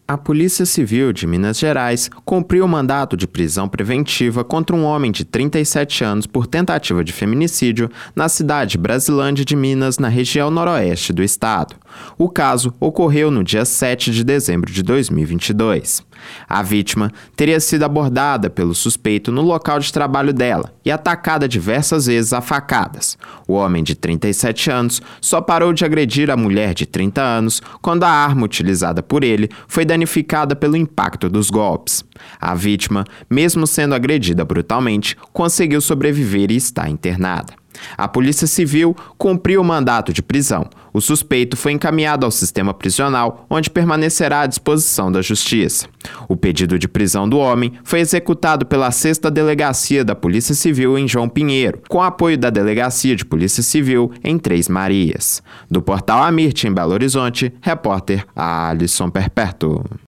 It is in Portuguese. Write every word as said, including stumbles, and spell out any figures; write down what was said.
A Polícia Civil de Minas Gerais cumpriu o mandato de prisão preventiva contra um homem de trinta e sete anos por tentativa de feminicídio na cidade de Brasilândia de Minas, na região noroeste do estado. O caso ocorreu no dia sete de dezembro de dois mil e vinte e dois. A vítima teria sido abordada pelo suspeito no local de trabalho dela e atacada diversas vezes a facadas. O homem de trinta e sete anos só parou de agredir a mulher de trinta anos quando a arma utilizada por ele foi danificada pelo impacto dos golpes. A vítima, mesmo sendo agredida brutalmente, conseguiu sobreviver e está internada. A Polícia Civil cumpriu o mandato de prisão. O suspeito foi encaminhado ao sistema prisional, onde permanecerá à disposição da Justiça. O pedido de prisão do homem foi executado pela sexta Delegacia da Polícia Civil em João Pinheiro, com apoio da Delegacia de Polícia Civil em Três Marias. Do portal Amirte, em Belo Horizonte, repórter Alisson Perperto.